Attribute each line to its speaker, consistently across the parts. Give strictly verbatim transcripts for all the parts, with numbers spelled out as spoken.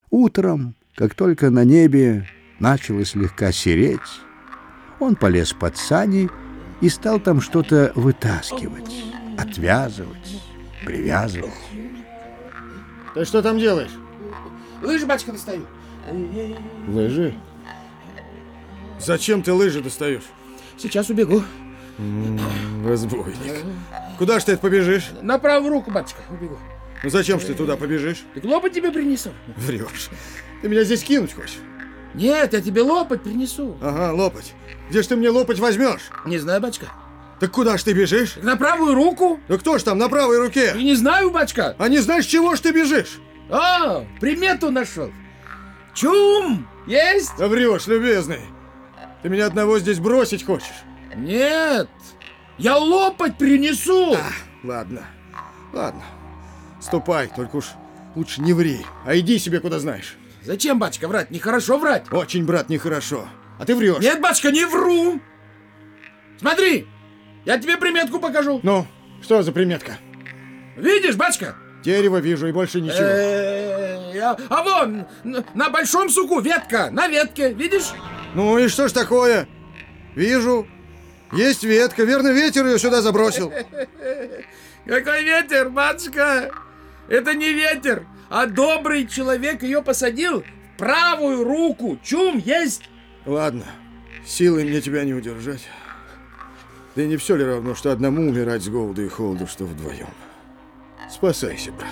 Speaker 1: Утром, как только на небе начало слегка сереть, он полез под сани и стал там что-то вытаскивать, отвязывать, привязывать.
Speaker 2: Ты что там делаешь?
Speaker 3: Лыжи, батюшка, достаю.
Speaker 2: Лыжи? Зачем ты лыжи достаешь?
Speaker 3: Сейчас убегу.
Speaker 2: М-м, разбойник. Куда ж ты побежишь?
Speaker 3: На правую руку, батюшка, убегу.
Speaker 2: Ну зачем ж ты туда побежишь?
Speaker 3: Так лопать тебе принесу.
Speaker 2: Врешь. Ты меня здесь кинуть хочешь?
Speaker 3: Нет, я тебе лопать принесу.
Speaker 2: Ага, лопать. Где ж ты мне лопать возьмешь?
Speaker 3: Не знаю, батюшка.
Speaker 2: Так куда ж ты бежишь?
Speaker 3: Так на правую руку.
Speaker 2: Ну кто ж там на правой руке?
Speaker 3: И не знаю, батюшка.
Speaker 2: А не знаешь, чего ж ты бежишь?
Speaker 3: А, примету нашел. Чум! Есть?
Speaker 2: Да врешь, любезный. Ты меня одного здесь бросить хочешь?
Speaker 3: Нет. Я лопать принесу.
Speaker 2: А, ладно, ладно. Ступай, только уж лучше не ври, а иди себе куда знаешь.
Speaker 3: Зачем, батюшка, врать? Нехорошо врать.
Speaker 2: Очень, брат, нехорошо. А ты врешь.
Speaker 3: Нет, батюшка, не вру. Смотри, я тебе приметку покажу.
Speaker 2: Ну, что за приметка?
Speaker 3: Видишь, батюшка?
Speaker 2: Дерево вижу и больше ничего.
Speaker 3: Э-э-э, А а вон, н- на большом суку ветка, на ветке, видишь?
Speaker 2: Ну и что ж такое? Вижу. Есть ветка, верно, ветер ее сюда забросил.
Speaker 3: Какой ветер, батюшка? Это не ветер, а добрый человек ее посадил в правую руку. Чум есть?
Speaker 2: Ладно, силой мне тебя не удержать. Да и не все ли равно, что одному умирать с голоду и холоду, что вдвоем? Спасайся, брат.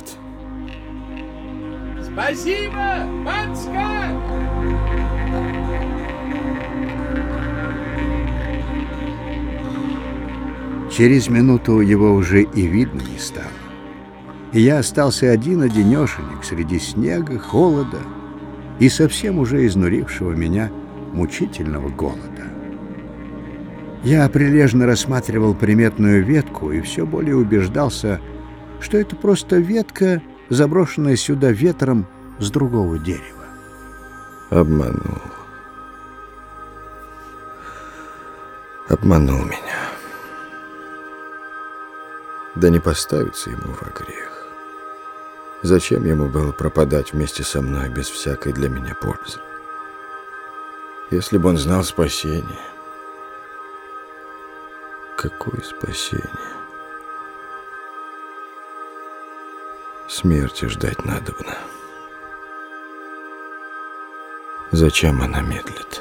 Speaker 3: Спасибо, батюшка!
Speaker 1: Через минуту его уже и видно не стало. И я остался один-одинешенек среди снега, холода и совсем уже изнурившего меня мучительного голода. Я прилежно рассматривал приметную ветку и все более убеждался, что это просто ветка, заброшенная сюда ветром с другого дерева.
Speaker 4: Обманул. Обманул меня. Да не поставится ему во грех. Зачем ему было пропадать вместе со мной без всякой для меня пользы? Если бы он знал спасение. Какое спасение? Смерти ждать надобно. Зачем она медлит?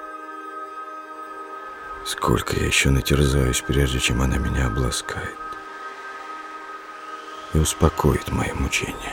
Speaker 4: Сколько я еще натерзаюсь, прежде чем она меня обласкает и успокоит мои мучения.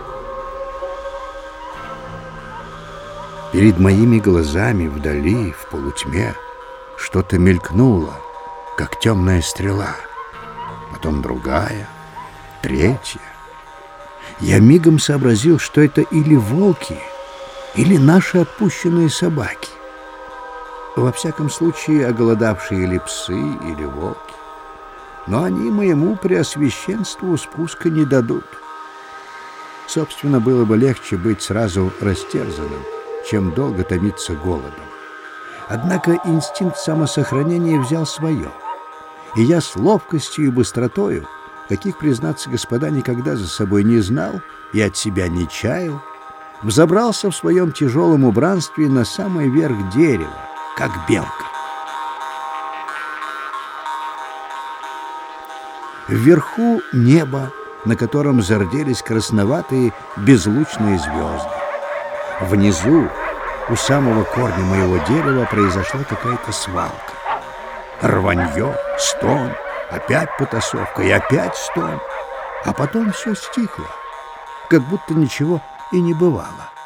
Speaker 1: Перед моими глазами вдали, в полутьме, что-то мелькнуло, как темная стрела. Потом другая, третья. Я мигом сообразил, что это или волки, или наши отпущенные собаки. Во всяком случае, оголодавшие или псы, или волки. Но они моему преосвященству спуска не дадут. Собственно, было бы легче быть сразу растерзанным, чем долго томиться голодом. Однако инстинкт самосохранения взял свое, и я с ловкостью и быстротою, каких, признаться, господа, никогда за собой не знал и от себя не чаял, взобрался в своем тяжелом убранстве на самый верх дерева, как белка. Вверху небо, на котором зарделись красноватые безлучные звезды. Внизу, у самого корня моего дерева, произошла какая-то свалка. Рванье, стон, опять потасовка и опять стон. А потом все стихло, как будто ничего и не бывало.